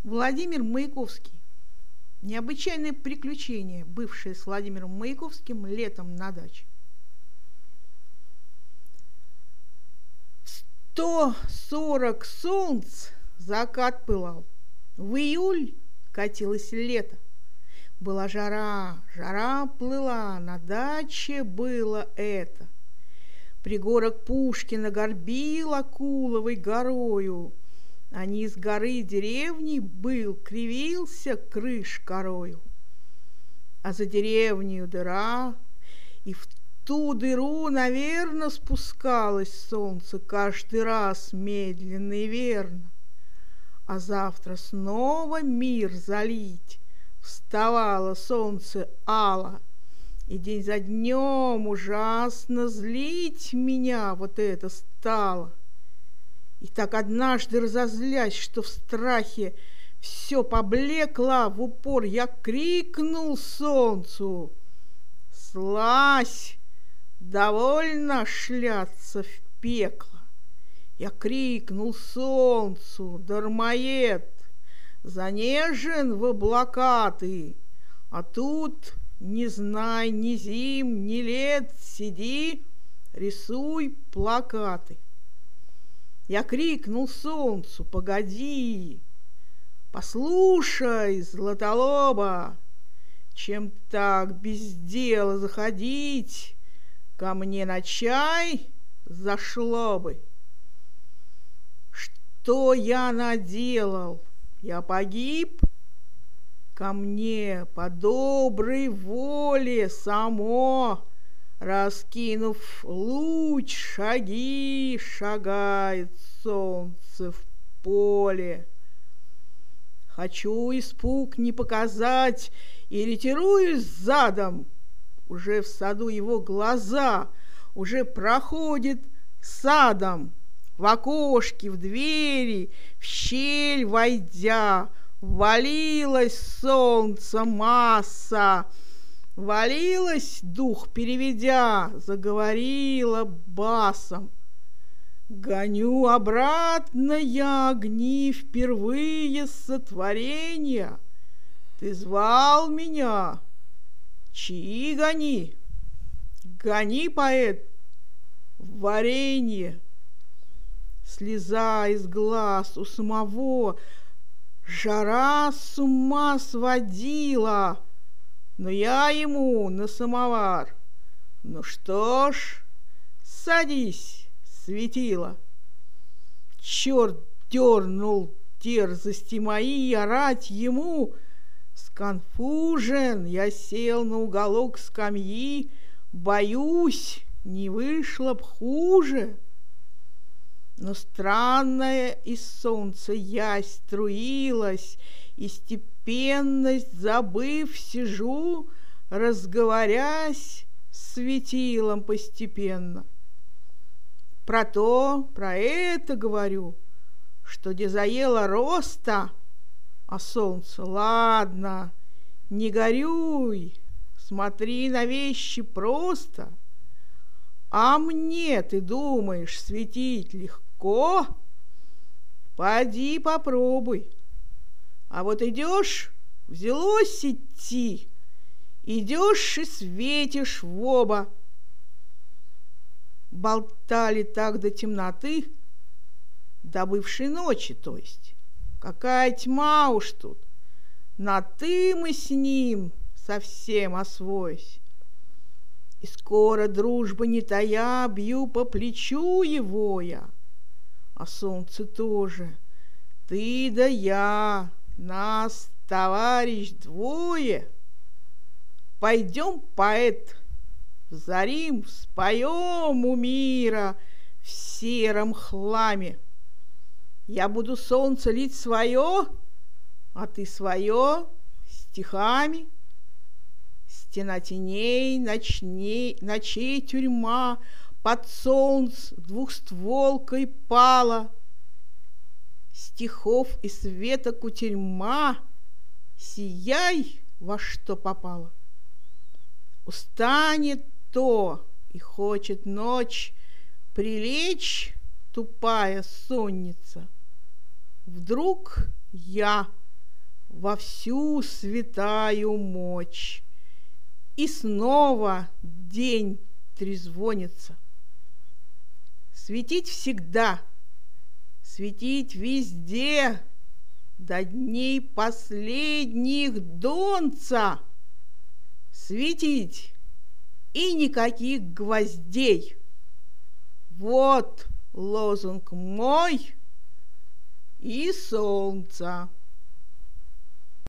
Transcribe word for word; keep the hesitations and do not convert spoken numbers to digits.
Владимир Маяковский. Необычайное приключение, бывшее с Владимиром Маяковским летом на даче. сто сорок солнц закат пылал. В июль катилось лето. Была жара, жара плыла, на даче было это. Пригорок Пушкина горбил Акуловой горою, а низ горы деревни был, кривился крыш корою. А за деревнею дыра, и в ту дыру, наверно, спускалось солнце каждый раз медленно и верно. А завтра снова мир залить вставало солнце ало, и день за днем ужасно злить меня вот это стало. И так однажды разозлясь, что в страхе все поблекло, в упор я крикнул солнцу: «Слазь, довольно шляться в пекло!» Я крикнул солнцу: «Дармоед, занежен в облака ты, а тут не знай ни зим, ни лет, сиди, рисуй плакаты». Я крикнул солнцу: «Погоди, послушай, Златолоба, чем так без дела заходить, ко мне на чай зашло бы». Что я наделал? Я погиб? Ко мне по доброй воле само, раскинув луч, шаги шагает солнце в поле. Хочу испуг не показать и ретируюсь задом. Уже в саду его глаза, уже проходит садом. В окошке, в двери, в щель войдя, ввалилось солнце масса. Валилась, дух переведя, заговорила басом: «Гоню обратно я огни впервые сотворения. Ты звал меня, чьи гони? Гони, поэт, варенье». Слеза из глаз у самого, жара с ума сводила, но я ему на самовар: «Ну что ж, садись, светило». Черт дернул дерзости мои орать ему. Сконфужен я сел на уголок скамьи, боюсь, не вышло б хуже. Но странная из солнца ясь струилась, и степенность забыв, сижу, разговорясь с светилом постепенно. Про то, про это говорю, что где заело роста, а солнце: ладно, не горюй, смотри на вещи просто. А мне, ты думаешь, светить легко? Поди попробуй. А вот идешь, взялось идти, идешь и светишь в оба. Болтали так до темноты, до бывшей ночи, то есть. Какая тьма уж тут! На «ты» мы с ним совсем освоись. И скоро, дружба не тая, бью по плечу его я. А солнце тоже: ты да я, нас, товарищ, двое. Пойдем, поэт, взорим, споем у мира в сером хламе. Я буду солнце лить свое, а ты свое стихами. Стена теней, ночней, ночей тюрьма под солнц двухстволкой пала. Стихов и света кутерьма, сияй во что попало. Устанет то, и хочет ночь прилечь тупая сонница. Вдруг я во всю святаю мощь. И снова день трезвонится. Светить всегда, светить везде, до дней последних донца. Светить и никаких гвоздей. Вот лозунг мой и солнца.